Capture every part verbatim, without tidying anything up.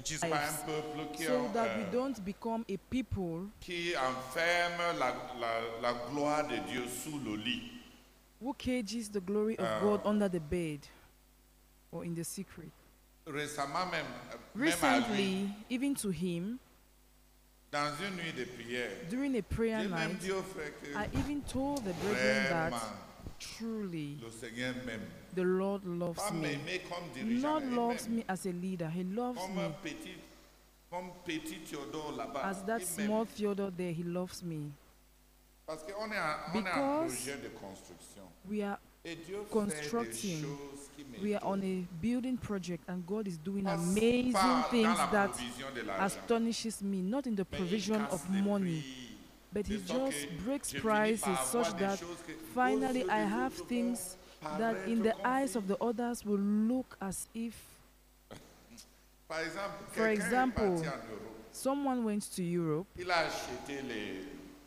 disent pas un lives, peuple qui, so ont, that we euh, don't become a people qui enferme la, la, la gloire de Dieu sous le lit. who cages the glory of Uh, God under the bed or in the secret. Récemment même, euh, même à lui, Recently, even to him, dans une nuit de prière, during a prayer j'ai même night, dit au frère que I even told the brethren that vraiment, truly le Seigneur m'aime. the Lord loves Pas me. m'aimer comme dirigeant, Not il loves m'aime. me as a leader, he loves Comme me. un petit, comme petit Théodore là-bas, As that il small m'aime. Theodore there, he loves me. Parce qu'on est, en- on est en Because projet de construction. we are Et Dieu fait des constructing. choses qui We are on m'étonnent. a building project, and God is doing Pas- amazing pas dans things la that provision de l'argent. astonishes me. Not in the Mais il provision casse of les money, prix. but He De sorte just que breaks je finis prices par avoir such des that choses que finally aux yeux I des have autres things vont that in the paraître eyes of the confus. others will look as if, Par exemple, For quelqu'un est example, parti en Europe. someone went to Europe, Il a acheté les,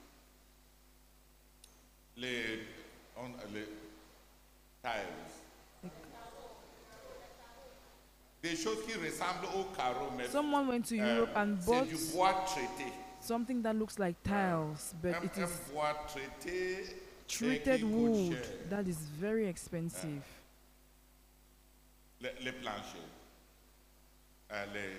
les, on- les tiles. Des choses qui ressemblent au carreau, mais someone went to euh, Europe and c'est bought du bois traité. something that looks like tiles, but Un, it un is bois traité et treated qui coûte wood cher. that is very expensive. Les, les planchers. Euh, les,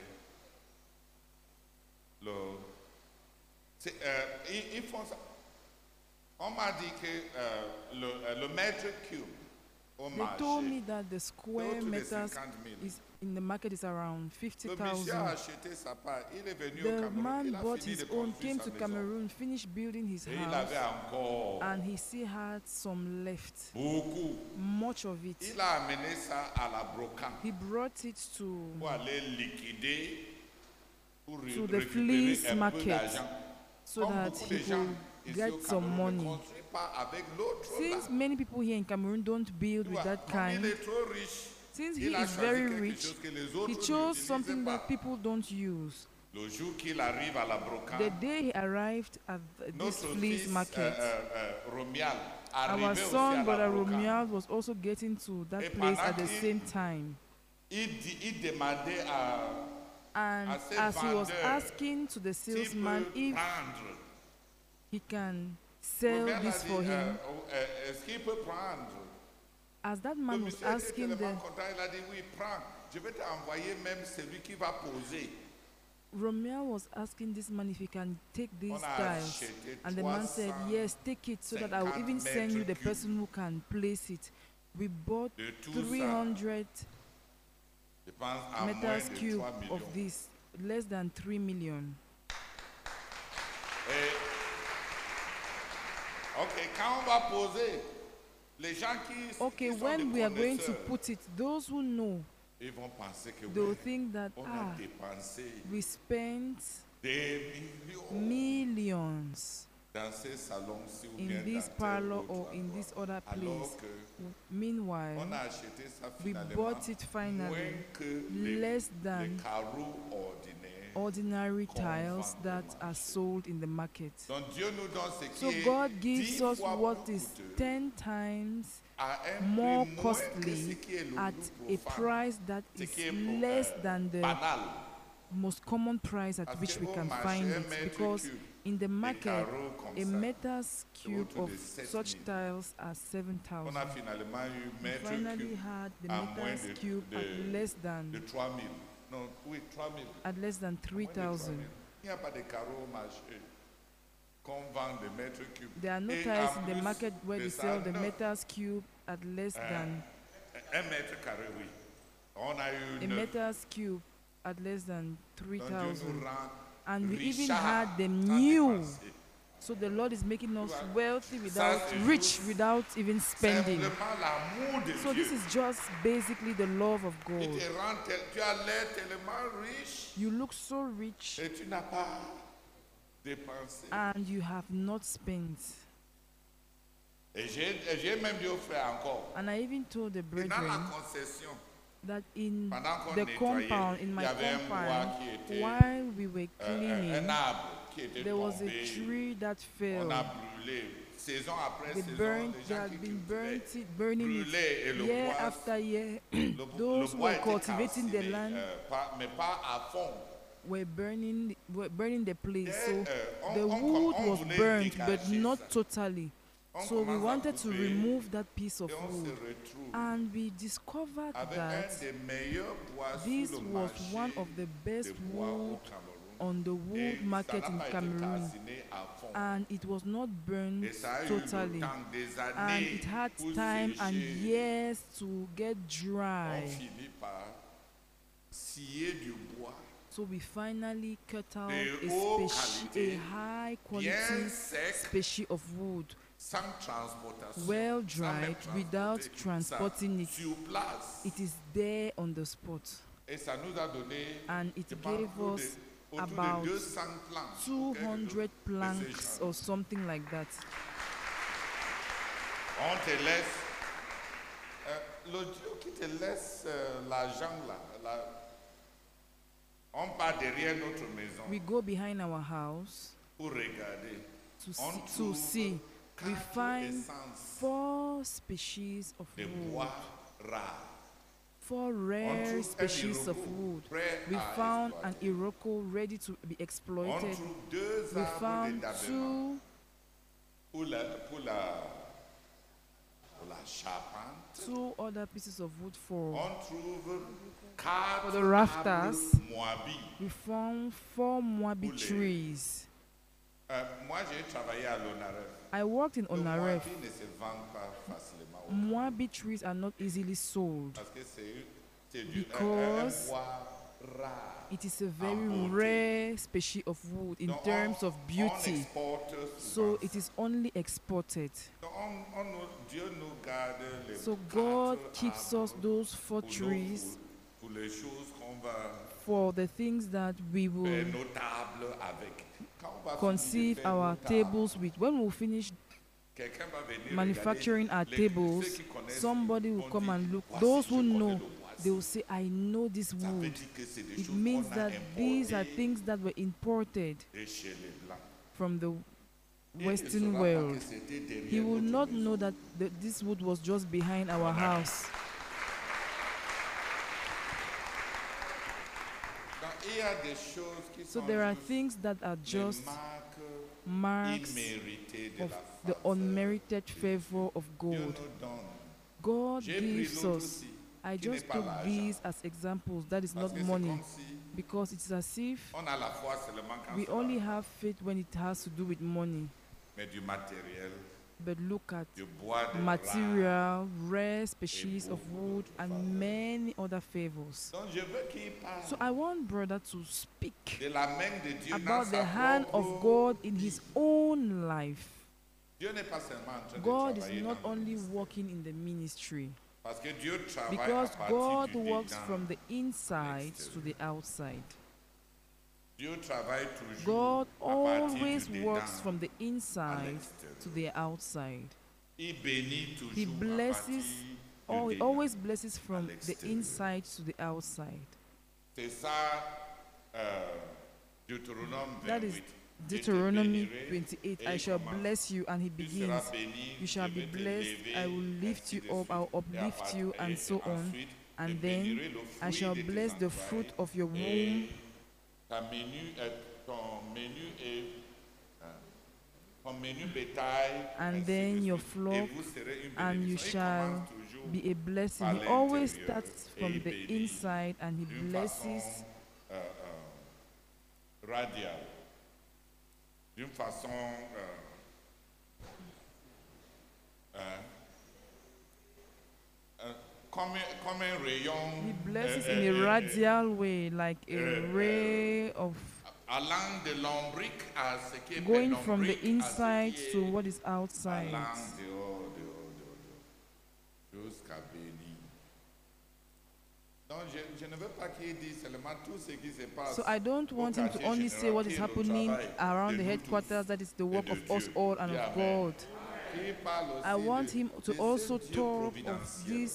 le, c'est, euh, ils, ils font ça. On m'a dit que euh, le, euh, le mètre cube au They marché, told me that the c'est square autour de meters cinquante mille. is in the market is around Le monsieur a fifty thousand. acheté sa part. Il est venu au The Cameroun. man Il a bought fini his de own, construire came sa to maison. Cameroon, finished building his Et il avait house, encore and he still had some left, beaucoup. much of it. Il a amené ça à la brocante He brought it to pour aller liquider, pour ré- to the récupérer fleece un peu market d'argent. so Comme that beaucoup he de gens could ici get au some Cameroun money. ne construisent pas avec l'autre là. Since many people here in Cameroon don't build Tu with vois, that comme il kind, est trop riche, since il he a is choisi very quelque rich, chose que les he autres chose n'utilisaient something pas. that people don't use. Le jour qu'il arrive à la The brocante, day he arrived at th- this notre fleece fils market, euh, euh, euh, Romial our arrivait aussi à son, la Brother brocante. Romuald, was also getting to that Et place pendant at the qu'il- same time. Il, dit- il demandait à And à ces as he was vendeurs asking to the s'il salesman peut if prendre. he can sell Romial a this dit, for euh, him, oh, euh, est-ce qu'il peut prendre? as that Le man was monsieur était asking tellement the content, il a dit oui, prends. Je vais t'envoyer même celui qui va poser. Romuald was asking this man if he can take these On a tiles, acheté and the man said, "Yes, take it, so that I will even send you the mètres person who can place it." We bought de tout three ça. hundred Je pense à moins meters de cube trois of millions. this, less than three million. Et, ok, quand on va poser, les gens qui, Okay, qui sont when des we are going to connaisseurs, put it, those who know, ils vont penser que they will oui, think that on ah, a dépensé we spent des millions millions dans ces salons-ci ou in bien this dans tel parlor autre or in endroit. this other Alors place. que Meanwhile, on a acheté ça we finalement bought it moins finally que les, less les than carreaux ordinaires. ordinary qu'on tiles vend au that marché. are sold in the market. Donc Dieu nous donne ce qui So est God dix gives us fois what plus is coûteux ten times à un more prix moins que ce costly qui est le at plus a profane, price that ce is qui est pour, less euh, than the banal. most common price at Parce which we qu'au can marché, find un it, mètre because cube in the de market carreaux comme a ça, meters cube autour of de sept such mille. tiles are seven On thousand. a finalement eu We mètre finally cube had the à moins meters de- cube de- at less de than trois mille. Non, oui, trois mille. at less than three Moins de trois thousand. mille. Il n'y a pas de carreaux au marché qu'on vend de mètres cubes. There are no Et tiles en in the plus market where de they ça, sell the neuf. meters cube at less Euh, than Un mètre carré, oui. On a eu a neuf. meters cube at less than three Donc Dieu nous thousand. rend And we even richards had them sans new. dépenser. So the Lord is making us vois, wealthy ça, without c'est rich juste without even spending. Simplement l'amour de So Dieu. this is just basically the love of Il God. te rend tel- tu as l'air tellement riche You look so rich et tu n'as pas dépensé. and you have not spent. Et j'ai et j'ai même dit au frère encore, And I even told the et dans la brethren, concession, that in Pendant qu'on the nettoyait, compound, in il y my avait un bois compound, qui était, while we were euh, un, cleaning, un arbre qui était there was a tombé. tree that On fell. a brûlé. Saison après They saison, burned, les they gens qui had been cultivaient burnt it, burning brûlaient et it le year bois, after year. le, bo- le Those who bois were était cultivating the calciné, land euh, pas- mais pas à fond. were burning, were burning the place. Dès, So euh, on- the on- wood on was voulait burnt, but dégager not ça. totally. On So we commence à wanted to couper remove that piece of et on se wood, retrouve and we discovered avec that un des meilleurs bois this sur le was marché one of the de best bois au wood Cameroun. on the Et wood ça market n'a in pas été Cameroon, calciné à fond. and it was not burned Et ça a eu totally, le temps des and années it had pour time and sécher. years to get On dry. finit par scier du bois So we finally cut out de a, haute speci- qualité, a high bien quality sec, species of wood, sans transportation, well sans dried, même without transporter. transporting Ça, it. sur place. It is there on the spot, Et ça nous a donné, and it je pense, gave autour us de, autour about de deux cents planches. two auxquelles hundred nous les planks échanges. or something like that. On te laisse, euh, le Dieu qui te laisse euh, l'argent là, là, on part derrière notre maison We go behind our house pour regarder. to On see, to trouve see. We quatre find essences four species of de wood, bois rares. four On rare trouve un species of iroko wood. prêt We à found an exploiter. iroko ready to be On exploited. trouve deux We arbres found d'établement two pour la, pour la, pour la charpente. two other pieces of wood for. On trouve quatre For the rafters. arbres moabis. We found four Moabi Pour les- trees. Euh, moi, j'ai travaillé à l'Onaref. I worked in Le Onaref. moabi ne se vend pas facilement au Moabi trees are not easily sold. parce que c'est c'est du un- un, Because un bois rare. It is a very beauty. rare species of wood in Donc, terms on- of On beauty. exporte So souvent it is only exported. ça. Donc, on- on nous- Dieu nous garde les So quatre God keeps arbres us those four pour nos- trees pour- pour les choses qu'on va for the things that we faire will nos tables avec. Quand on va conceive finir de faire our nos tables, tables with. When we finish quelqu'un va venir manufacturing our regarder les- tables, ceux qui connaissent somebody will vont come dire, and look. voici, Those je who connais know, le voici. they will say, I know this Ça veut wood. dire que c'est des It choses means qu'on a that these are importées things that were imported de chez les Blancs. from the Il ne Western saura pas world. que c'était derrière He will notre not maison. know that the, this wood was just behind our house. Donc, il y a des choses qui So sont there are juste things that are les just marques marks imméritées de of la the faveur. unmerited favor of Dieu God. nous donne. God J'ai pris gives l'autre us. aussi, I qui n'est just pas took l'argent. these as examples. That is Parce not que c'est money. comme si Because it's as if on a la foi seulement quand we ça va, only have faith when it has to do with money. mais du matériel, But look at du bois de rare. material, rare species of beaucoup wood, d'autres and faveurs. many other favors. Donc je veux qu'il parle So I want brother to speak de la main de Dieu dans about sa the hand of propre God in vie. his own life. Dieu n'est pas seulement en train God de is travailler not dans le only ministère. working in the ministry, Parce que Dieu travaille because à partir God du works dedans. from the inside to the outside. Dieu travaille toujours God à partir always du works dedans from the à inside l'extérieur. to the outside. Il bénit toujours He à blesses partir du Oh, he dedans. always blesses from the l'extérieur. inside to the outside. C'est ça, euh, Deutéronome That is vingt-huit. Deuteronomy Je te bénirai twenty-eight. et I il shall commence. bless you, and he Tu begins. seras béni, You shall je be vais te blessed, lever, I will lift ainsi you de up, I will suite. Et uplift à you, part- and et- so et on. ensuite, je And then bénirai le I fruit shall de tes bless the entrailles fruit of your et womb, ta menu, euh, ton menu et euh, ton menu bétail, and ainsi then de your suite. flock, Et vous serez une and you bénédiction. Il shall commence toujours be a blessing. par He always l'intérieur starts et from il the bénit inside, and he d'une blesses façon euh, euh, radiale, d'une façon euh, euh, euh, comme, un- comme un rayon He blesses euh, in euh, a euh, radial way, like a euh, ray of allant de l'ombrique à ce qui est going près from the d'ombrique à ce inside qui to est what is outside. allant dehors, dehors, dehors, dehors, jusqu'à bénir. Donc je, je ne veux pas qu'il dise seulement tout ce qui se passe. So I don't au want him to quartier only général, say what qui is est le happening travail around de the nous headquarters, tous that is the et work de of us Dieu. all and Et of amen. God. Qu'il parle I aussi want de- him de to ce also Dieu talk of providentiel. this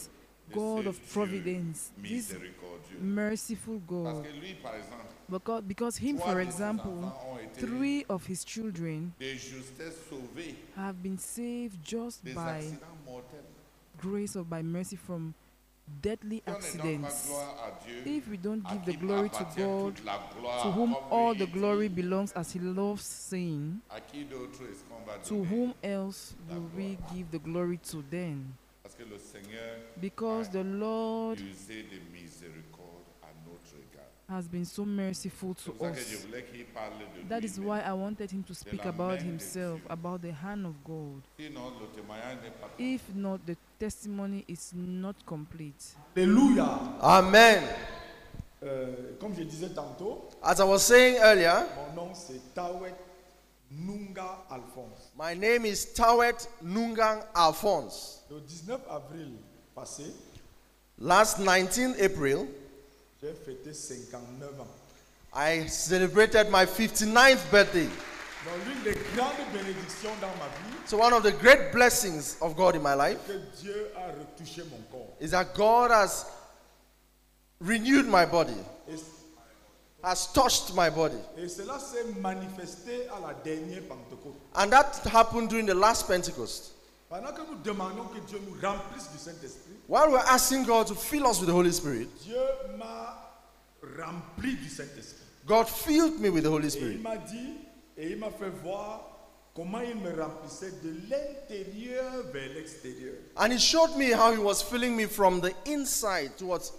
God ce of Dieu providence, this miséricordieux. merciful Parce God. que lui, par exemple, Because, because him, trois for de ses example, enfants ont été three of his children de justesse sauvés have been saved just des by accidents mortels. grace or by mercy from deadly Si on ne donne pas accidents. gloire à Dieu, If we don't à give qui the glory to appartient God, toute la gloire, to whom comme all lui the dit, glory belongs, as he loves saying, à qui d'autre est-ce qu'on va to donner? whom else will we give the glory to then? Parce que le Seigneur Because the Lord a usé de miséricorde à notre égard. has been so merciful C'est to pour ça que je us. voulais qu'il parle de That is lui-même. why I wanted him to speak la about main de himself, Dieu. about the hand of God. Sinon, le témoignage n'est pas If not, the testimony is not complete. Alléluia. Amen. Euh, comme je disais tantôt, As I was saying earlier, mon nom c'est Tawet Nunga Alphonse. my name is Tawet Nungang Alphonse. Le dix-neuf avril passé, Last nineteenth April, j'ai fêté cinquante-neuf ans. I celebrated my fifty-ninth birthday. Donc l'une des grandes bénédictions dans ma vie, So one of the great blessings of God in my life que Dieu a retouché mon corps. is that God has renewed my body, Et, has touched my body. et cela s'est manifesté à la dernière Pentecôte. And that happened during the last Pentecost. Pendant que nous demandons que Dieu nous remplisse du Saint-Esprit, While we're asking God to fill us with the Holy Spirit, Dieu m'a rempli du Saint-Esprit. God filled me with the Holy Et il Spirit. m'a dit, et il m'a fait voir comment il me remplissait de l'intérieur vers l'extérieur. And He showed me how He was filling me from the inside towards.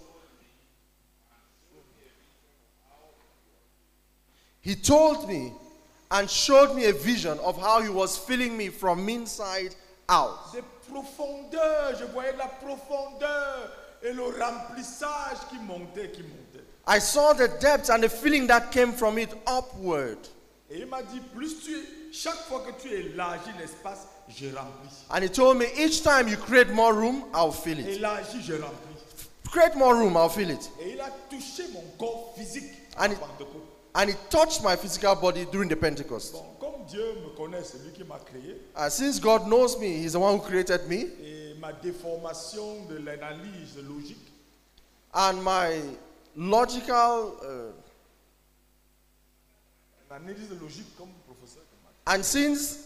He told me and showed me a vision of how He was filling me from inside out. Des profondeurs, je voyais la profondeur et le remplissage qui montait, qui montait. I saw the depth and the feeling that came from it upward. Et il m'a dit, plus tu, chaque fois que tu élargis l'espace, je remplis. And He told me, each time you create more room, I'll fill it. Élargis, je remplis. Create more room, I'll fill it. Et il a touché mon corps physique à And la it- Pentecôte. And He touched my physical body during the Pentecost. Bon, comme Dieu me connaît, c'est lui qui m'a créé, And since God knows me, He's the one who created me. et ma déformation de l'analyse logique, And my logical, uh, l'analyse logique comme professeur de maths. and since,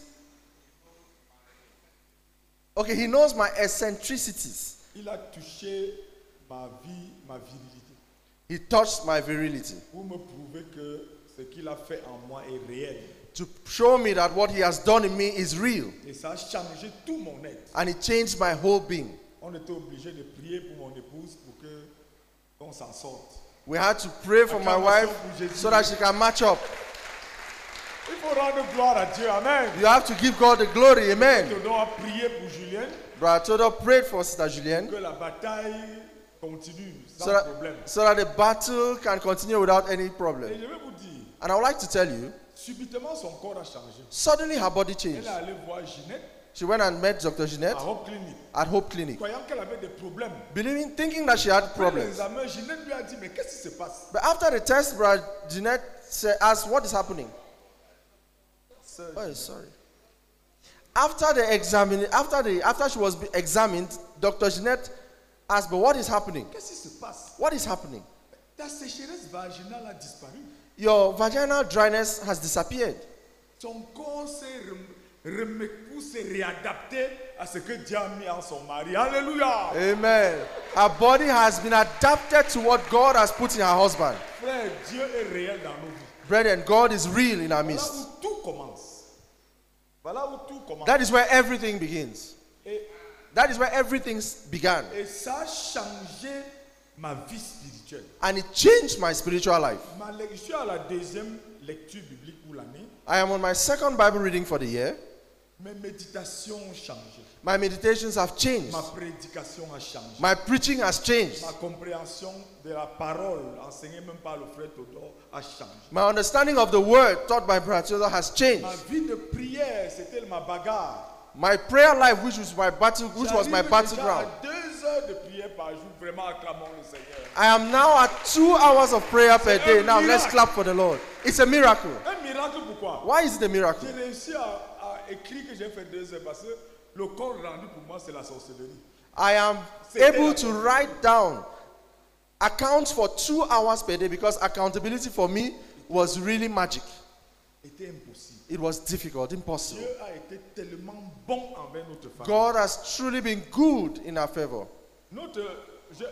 okay, He knows my eccentricities. Il a touché ma vie, ma virilité, He touched my virility pour me prouver que ce qu'il a fait en moi est réel. to show me that what He has done in me is real. Et ça a changé tout mon être. And it changed my whole being. On était obligé de prier pour mon épouse pour que qu'on s'en sorte. We had to pray for my wife so that she can match up. Il faut rendre gloire à Dieu. Amen. You have to give God the glory. Amen. Nous devons prier pour Julien, Brother Todo prayed for Sister Julienne que la bataille continue sans so that, problème. so that the battle can continue without any Et problem. je vais vous dire, And I would like to tell you, subitement son corps a changé. suddenly her body Elle changed. est allée voir Ginette She went and met Doctor Jeanette à Hope Clinic, at Hope Clinic, croyant qu'elle avait des problèmes. believing, thinking that she had Après problems. l'examen, Ginette lui a dit, mais qu'est-ce qui se passe? But after the test, Brother Jeanette said, asked, what is happening? Sœur, Oh, sorry. After the examine, after the after she was be- examined, Doctor Jeanette asked, but what is happening? qu'est-ce qui se passe? What is happening? Ta sécheresse vaginale a disparu. Your vaginal dryness has disappeared. Son corps s'est rem- remet- pour se réadapter à ce que Dieu a mis en son mari. Alléluia. Amen. Her body has been adapted to what God has put in her husband. Frère, Dieu est réel dans nos vies. Brethren, God is real in our Voilà midst. où tout commence. Voilà où tout commence. That is where everything begins. Et, That is where everything began. et ça a changé ma vie spirituelle. And it changed my spiritual life. Ma lec- je suis à la deuxième lecture biblique pour l'année. I am on my second Bible reading for the year. Mes méditations ont changé. My meditations have changed. Ma prédication a changé. My preaching has changed. Ma compréhension de la parole enseignée même par le frère Théodore a changé. My understanding of the word taught by Brother Theodore has changed. Ma vie de prière, c'était ma bagarre. My prayer life, which was my battle, which was my J'arrive déjà battleground. à deux heures de prière par jour, vraiment acclamons le Seigneur. I am now at two hours of prayer per day. Now let's miracle. clap for the Lord. It's a miracle. Un miracle pourquoi? Why is it a miracle? J'ai réussi à, à écrire que j'ai fait deux heures parce que le corps rendu pour moi c'est la sorcellerie. I am C'était able la to write down accounts for two hours per day because accountability for me was really magic. Était impossible. It was difficult, impossible. Dieu a été tellement bon envers notre famille. God has truly been good in our favor. Notre, je-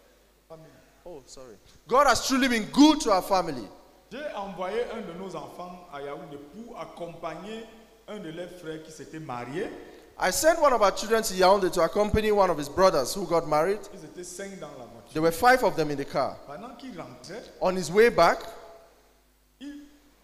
Oh, sorry. God has truly been good to our family. J'ai envoyé un de nos enfants à Yaoundé pour accompagner un de leurs frères qui s'était marié. I sent one of our children to Yaoundé to accompany one of his brothers who got married. Ils étaient cinq dans la voiture. There were five of them in the car. Pendant qu'il rentrait, On his way back, il-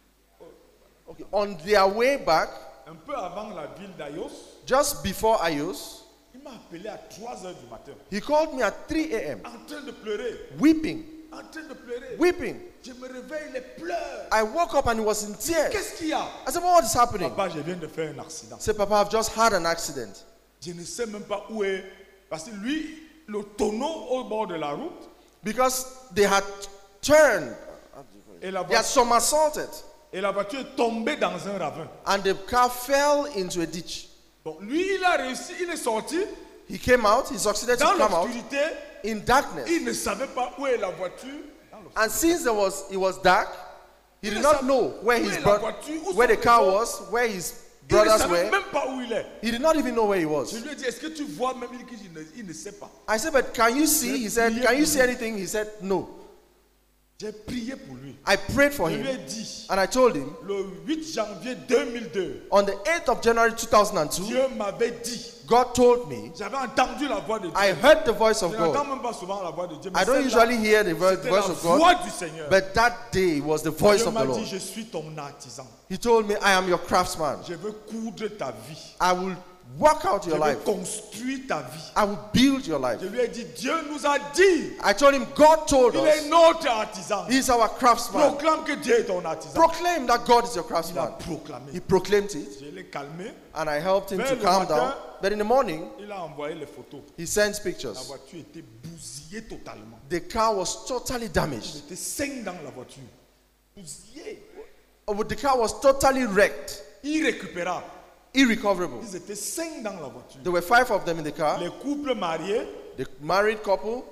okay, on their way back, un peu avant la ville d'Ayos, just before Ayos, il m'a appelé à trois heures du matin, he called me at three a.m. en train de pleurer, weeping, en train de pleurer. weeping. Je me réveille, il pleure. I woke up and he was in tears. Qu'est-ce qu'il y a? I said, "What is happening?" Papa, je viens de faire un accident. He said, "Papa, I've just had an accident." Je ne sais même pas où est. Parce que lui, le tonneau au bord de la route, Because they had turned, et la, they had voiture, somersaulted, et la voiture est tombée dans un ravin. and the car fell into a ditch. Bon, lui, il a réussi, il est sorti He came out, he succeeded to dans come out l'obscurité. in darkness. Il ne savait pas où est la voiture. Dans l'obscurité. And since there was it was dark, he Il did ne not savait- know where où his est la bro- voiture, où where sont the les car autres. was, where his Il ne brothers savait were. même pas où il est. He did not even know where he was. Je lui ai dit, est-ce que tu vois même? Il dit, il ne, il ne sait pas. I said, "But can you see?" He said, "Can you see anything?" He said, "No." J'ai prié pour lui. I prayed for Je lui ai him dit, and I told him le huit janvier deux mille deux, on the eighth of January two thousand two, Dieu m'avait dit, God told me, j'avais entendu la voix de Dieu. I heard the voice of Je n'entends God. même pas souvent la voix de Dieu. Mais I don't celle-là, usually hear the vo- c'était voice la of God, voix du Seigneur. but that day was the voice Dieu of m'a the dit, Lord. je suis ton artisan. He told me, "I am your craftsman. Je veux coudre ta vie. I will work out Je your veux life. construire ta vie. I will build your life." Je lui ai dit, Dieu nous a dit, I told him, God told il est us notre artisan. he's our craftsman. Proclame que Dieu est ton artisan. Proclaim that God is your Il a craftsman. proclamé. He proclaimed it, Je l'ai calmé. and I helped him Vers to le calm matin, down. But in the morning, Il a envoyé les photos. he sent La pictures. voiture était bousillée totalement. The car was totally Il damaged. était cinq dans la voiture. Bousillé. Oh, The car was totally wrecked, Irrécupérable. irrecoverable. Ils étaient cinq dans la voiture. There were five of them in the car. Les couples mariés The married couple,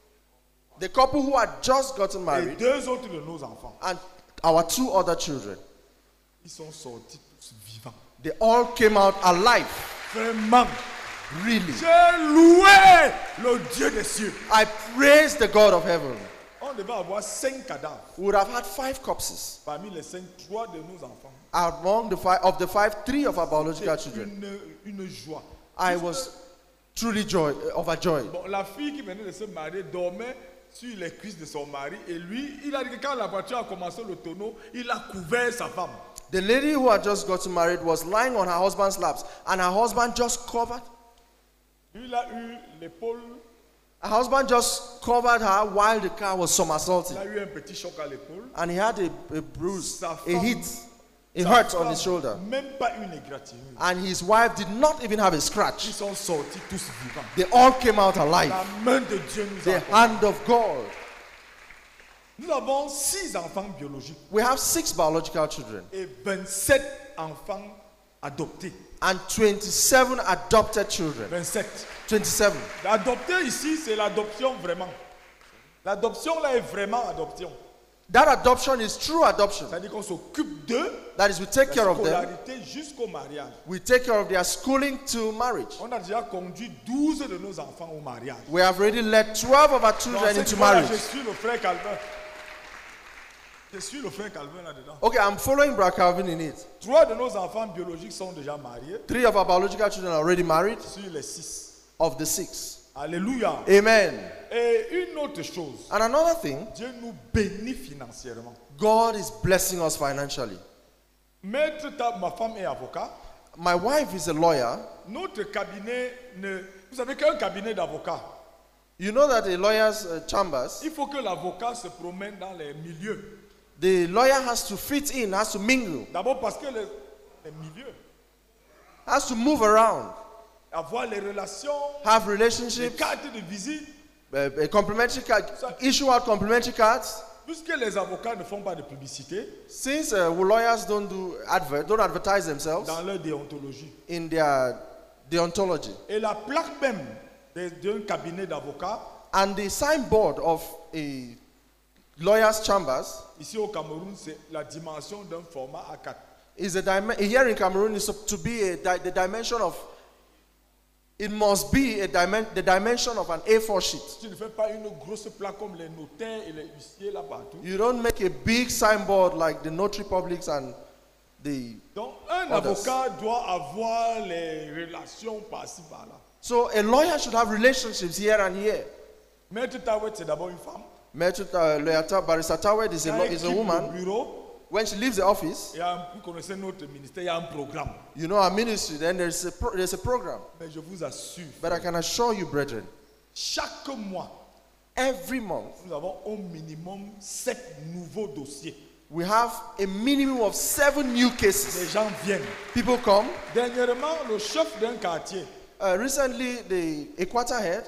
the couple who had just gotten et married, deux autres de nos enfants. and our two other children. Ils sont sortis tous vivants. They all came out alive. Vraiment. Really. J'ai loué le Dieu des cieux. I praise the God of heaven. On devait avoir cinq cadavres. We would have had five corpses. Parmi les cinq, trois de nos enfants. Among the five of the five, three of our biological children. Une, une joie. I Puisque, was truly joy, overjoyed. Bon, la fille qui venait de se marier dormait sur les cuisses de son mari et lui, il a dit que quand la voiture a commencé le tonneau, il a couvert sa femme. The lady who had just gotten married was lying on her husband's laps, and her husband just covered. Lui, il a eu l'épaule, Her husband just covered her while the car was il somersaulting, a eu un petit choc à l'épaule. and he had a, a bruise, Sa a femme- hit, a Sa hurt on femme, his shoulder, Même pas une égratignure. and his wife did not even have a Ils scratch. sont sortis tous vivants. They all came out alive. La main de Dieu nous The a. hand of God. Nous avons six enfants biologiques We have six biological children et vingt-sept enfants adoptés. and twenty-seven adopted children. vingt-sept. twenty-seven. L'adopté ici, c'est l'adoption vraiment. L'adoption là est vraiment adoption. That adoption is true adoption. C'est-à-dire qu'on s'occupe d'eux, That is, we take la care of them. scolarité jusqu'au mariage. We take care of their schooling to marriage. On a déjà conduit douze de nos enfants au mariage. We have already led twelve of our Dans children ce into niveau-là, marriage. je suis le frère Calvin. Je suis le frère Calvin là-dedans. Okay, I'm following Brother Calvin in it. Trois de nos enfants biologiques sont déjà mariés Three of our biological children are already married, sur les six. of the six. Alléluia. Amen. Et une autre chose, And another thing, Dieu nous bénit financièrement. God is blessing us financially. Maître, ta- ma femme est avocat. My wife is a lawyer. Notre cabinet ne. Vous savez qu'un cabinet d'avocat, You know that the lawyer's uh, chambers, il faut que l'avocat se promène dans les milieux. the lawyer has to fit in, has to mingle, D'abord parce que les, les milieux, has to move around, avoir les relations, have les relationships, cartes de visite, uh, a complimentary card, issue out complimentary cards. puisque les avocats ne font pas de publicité Since uh, lawyers don't do advert, don't advertise themselves dans leur déontologie. in their deontology, Et la plaque même de- d'un cabinet d'avocats. And the signboard of a lawyer's chambers Ici au Cameroun, c'est la dimension d'un format A quatre. is a dimension. Here in Cameroon is to be a di- the dimension of. It must be a dimen- the dimension of an A four sheet. Tu ne fais pas une grosse plaque comme les notaires et les huissiers là partout. You don't make a big signboard like the notary publics and the. Donc, un Others. avocat doit avoir les relations par-ci par-là. So a lawyer should have relationships here and here. Maître Tawet, c'est d'abord une femme. Maître, uh, lawyer Ta- Barrister Tawed is a, Quand lo- elle is a quitte woman. le bureau, When she leaves the office, il y a un, vous connaissez notre ministère, il y a un programme. you know our ministry, then there's a, pro- there's a program. Mais je vous assure, But I can assure you, brethren, chaque mois, every month nous avons au minimum sept nouveaux dossiers. we have a minimum of seven new Les cases. gens viennent. People come. Dernièrement, le chef d'un quartier, Uh, recently, the Equator head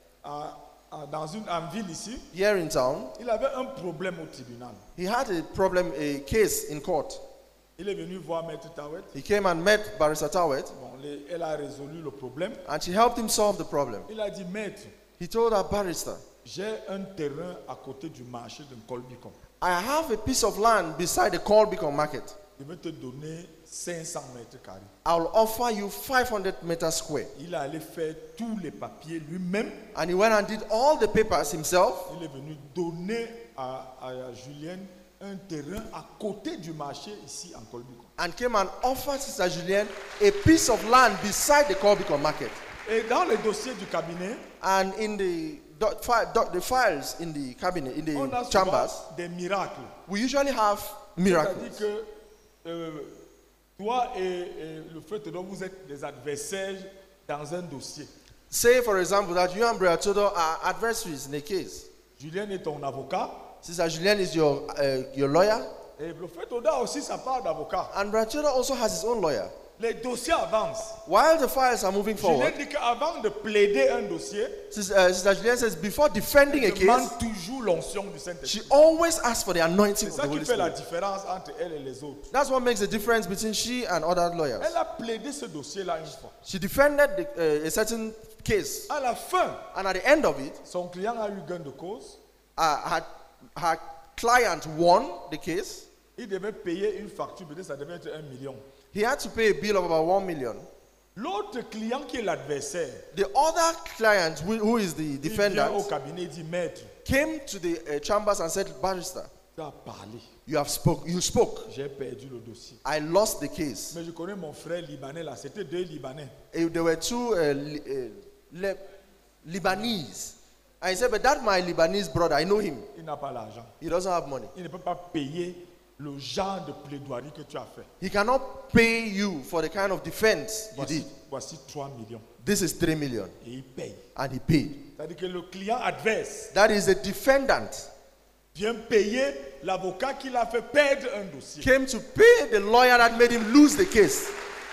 à- à- dans une en ville ici, here in town, il avait un problème au tribunal. he had a problem, a case in court. Il est venu voir Maître Tawet. He came and met Barrister Tawed, Bon, les- elle a résolu le problème. and she helped him solve the problem. Il a dit, Maître, He told her, Barrister, j'ai un terrain à côté du marché de Colbicon. I have a piece of land beside the Colbicon market. Je vais te donner cinq cents mètres carrés. I'll offer you five hundred meters square. Il est allé faire tous les papiers lui-même. And he went and did all the papers himself. Il est venu donner à, à Julienne un terrain à côté du marché ici en Colbicon. And came and offered Sister Julienne a piece of land beside the Colbicon market. Et dans le dossier du cabinet, And in the doc, fi, doc, the files in the cabinet, in on a the souvent chambers, des miracles. we usually have C'est-à-dire miracles. que euh, toi et, et le frère Théodore, vous êtes des adversaires dans un dossier. Say, for example, that you and Brother Todo are adversaries in a case. Julien est ton avocat. Sister Julienne is your, uh, your lawyer. Et le frère Théodore aussi, ça part d'avocat. And Brother Todo also has his own lawyer. Les dossiers avancent. While the files are moving Julien forward, dit qu'avant de plaider un dossier, Sister, uh, Sister Julienne says, before defending a elle demande case, toujours l'onction du she Saint-Esprit. always asks for the anointing C'est of the ça qui Holy fait la Spirit. différence entre elle et les autres. That's what makes the difference between she and other lawyers. Elle a plaidé ce dossier-là une fois. She defended the, uh, a certain case, À la fin, and at the end of it, son client a eu gain de cause. uh, her, her client won the case. Il devait payer une facture, peut-être ça devait être un million. He had to pay a bill of about one million. L'autre client qui est l'adversaire, The other client, who, who is the il vient au defendant, cabinet et dit, Maître, came to the uh, chambers and said, Barrister, tu as parlé. you have spoke. You spoke. J'ai perdu le dossier. I lost the case. Mais je connais mon frère libanais là, c'était deux Libanais. Uh, There were two uh, Li- uh, Le- Lebanese. And he said, but that my Lebanese brother, I know him. Il n'a pas l'argent. He doesn't have money. Il ne peut pas payer le genre de plaidoirie que tu as fait. He cannot pay you for the kind of defense you Voici, did. voici trois millions. This is three million. Et il paye. And he paid. C'est-à-dire que le client adverse That is the defendant vient payer l'avocat qui l'a fait perdre un dossier. came to pay the lawyer that made him lose the case.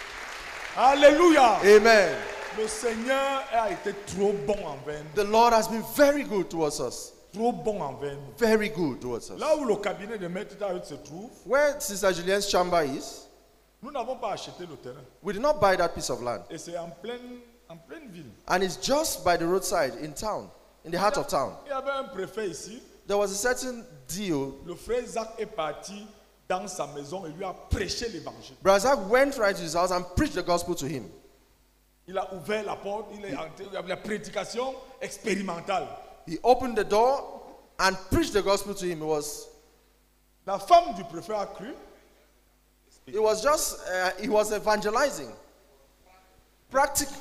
Alléluia. Amen. Le Seigneur a été trop bon envers nous. The Lord has been very good towards us. Trop bon envers nous. Very good towards us. Là où le cabinet de Maître Tawet se trouve, Where Sister Julien's chamber is, nous n'avons pas acheté le terrain. we did not buy that piece of land. Et c'est en pleine, en pleine ville. And it's just by the roadside in town, in the heart of town. Il y avait un préfet ici. There was a certain deal. Le frère Zach est parti dans sa maison et lui a prêché l'évangile. Brazak went right to his house and preached the gospel to him. Il a ouvert la porte, il est entré, il y avait la prédication expérimentale. He opened the door and preached the gospel to him. It was, La femme du préfet a cru. it was just, uh, he was evangelizing. Practic-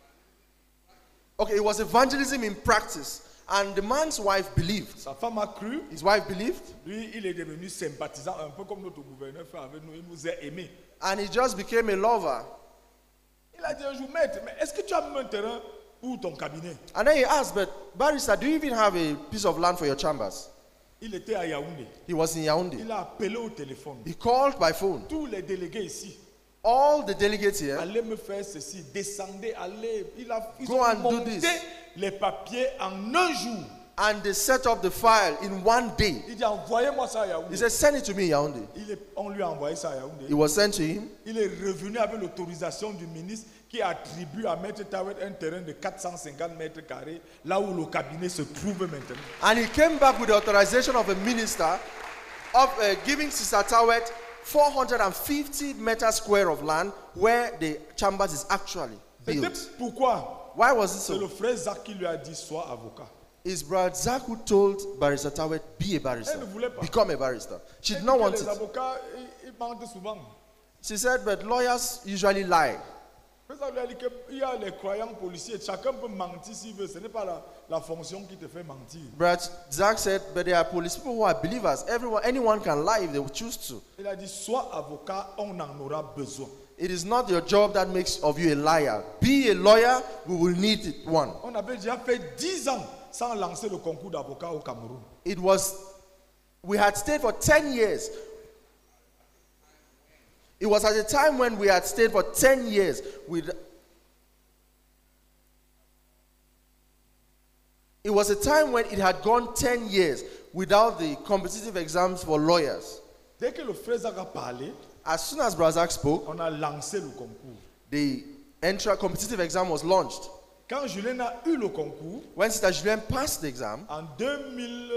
okay, it was evangelism in practice. And the man's wife believed. Sa femme a cru. His wife believed. Lui, il est devenu sympathisant, un peu comme notre gouverneur fait avec nous. Il nous a aimés. And he just became a lover. Il a dit un jour, Maître, mais est-ce que tu as même un terrain pour ton cabinet? And then he asked, but Barrister, do you even have a piece of land for your chambers? Il était à Yaoundé. He was in Yaoundé. Il a appelé au téléphone. He called by phone. Tous les délégués ici, All the delegates here, allez me faire ceci, descendez, allez. Il a, ils Go ont and do monté this. les papiers en un jour. And they set up the file in one day. Il dit envoyez-moi ça à He Yaoundé. said, send it to me, Yaoundé. Il est, on lui a envoyé ça à Yaoundé. It was sent to him. Il est revenu avec l'autorisation du ministre qui attribue à Maître Tawet un terrain de quatre cent cinquante mètres carrés, là où le cabinet se trouve maintenant. And he came back with the authorization of a minister of uh, giving Sister Tawet four hundred fifty meters square of land where the chambers is actually C'était built. pourquoi Why was it c'est le so? frère Zach qui lui a dit sois avocat. His brother Zach who told Barrister Tawet, be a barrister, Elle ne voulait pas. become a barrister. She Elle did dit not que want les it. avocats, ils, ils mentent souvent. She said, but lawyers usually lie. Mais ça lui a dit qu'il y a les croyants policiers. Chacun peut mentir s'il veut. Ce n'est pas la, la fonction qui te fait mentir. But Zach said, but there are police people who are believers. Everyone, anyone can lie if they choose to. Il a dit sois avocat, on en aura besoin. It is not your job that makes of you a liar. Be a lawyer, we will need it one. On avait déjà fait dix ans sans lancer le concours d'avocat au Cameroun. It was, we had stayed for ten years. It was at a time when we had stayed for ten years with. It was a time when it had gone ten years without the competitive exams for lawyers. Dès que le frère Zach a parlé, As soon as Brazak spoke, on a lancé le concours. the entra competitive exam was launched. Quand Julien a eu le concours, When Sister Julien passed the exam, en deux mille,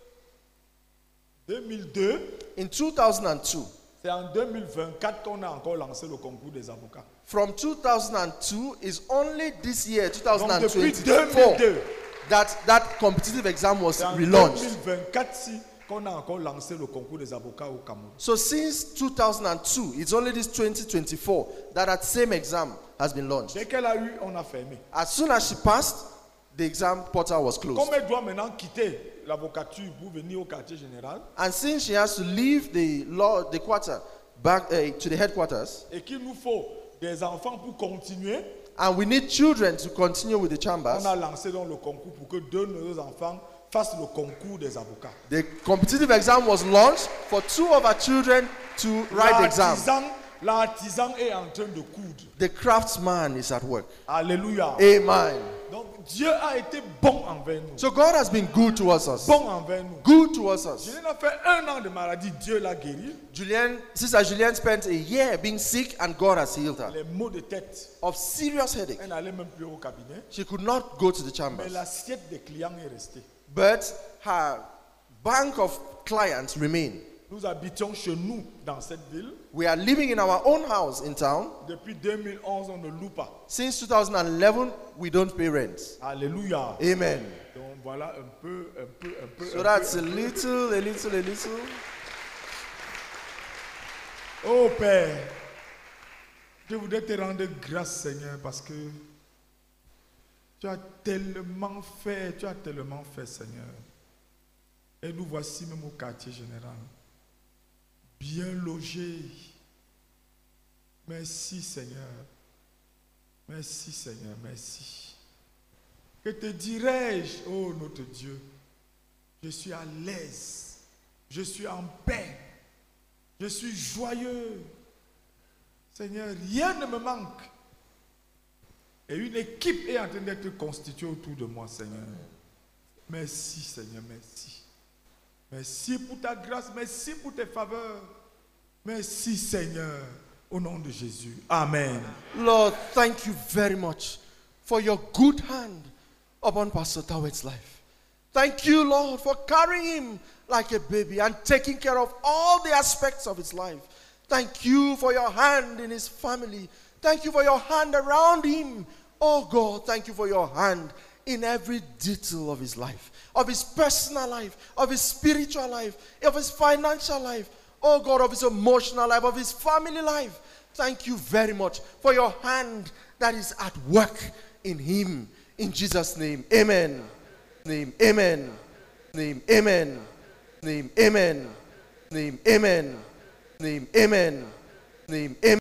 deux mille deux, in two thousand two, c'est en deux mille vingt-quatre qu'on a encore lancé le concours des avocats. from two thousand two is only this year, Donc depuis twenty deux mille twenty-four, deux, that that competitive exam was c'est en relaunched. deux mille vingt-quatre si qu'on a encore lancé le concours des avocats au Cameroun. So since two thousand two, it's only this twenty twenty-four that that same exam has been launched. Dès qu'elle a eu, on a fermé. As soon as she passed, the exam portal was Comme closed. elle doit maintenant quitter l'avocature pour venir au quartier général, And since she has to leave the law, the quarter, back uh, to the headquarters, et qu'il nous faut des enfants pour continuer, and we need children to continue with the chambers, on a lancé donc le concours pour que deux de nos enfants fassent le concours des avocats. the competitive exam was launched for two of our children to write the exam. L'artisan, l'artisan est en train de coudre. The craftsman is at work. Alléluia. Amen. Donc Dieu a été bon envers nous. So God has been good towards us. Bon envers nous. Good towards us. Julien a fait un an de maladie, Dieu l'a guéri. Julian, Sister Julian spent a year being sick and God has healed her Les maux de tête, of serious headache. elle n'allait même plus au cabinet. She could not go to the Mais chambers. l'assiette des clients est restée. But her bank of clients remain. Nous habitions chez nous dans cette ville. We are living in our own house in town. Depuis deux mille onze, on ne loue pas. Since two thousand eleven, we don't pay rent. Alléluia. Amen. Donc voilà un peu, un peu, un peu. So un that's peu, a un peu. little, a little, a little. Oh Père, je voudrais te rendre grâce, Seigneur, parce que tu as tellement fait, tu as tellement fait, Seigneur. Et nous voici même au quartier général, bien logés. Merci, Seigneur. Merci, Seigneur, merci. Que te dirais-je, oh notre Dieu? Je suis à l'aise, je suis en paix, je suis joyeux. Seigneur, rien ne me manque. Et une équipe est en train d'être constituée autour de moi, Seigneur. Merci, Seigneur, merci. Merci pour ta grâce, merci pour tes faveurs. Merci, Seigneur, au nom de Jésus. Amen. Lord, thank you very much for your good hand upon Pastor Tawet's life. Thank you, Lord, for carrying him like a baby and taking care of all the aspects of his life. Thank you for your hand in his family. Thank you for your hand around him. Oh God, thank you for your hand in every detail of his life, of his personal life, of his spiritual life, of his financial life, oh God, of his emotional life, of his family life. Thank you very much for your hand that is at work in him. In Jesus' name, amen. Name, amen. Name, amen. Name, amen. Name, amen. Name, amen. Name, amen.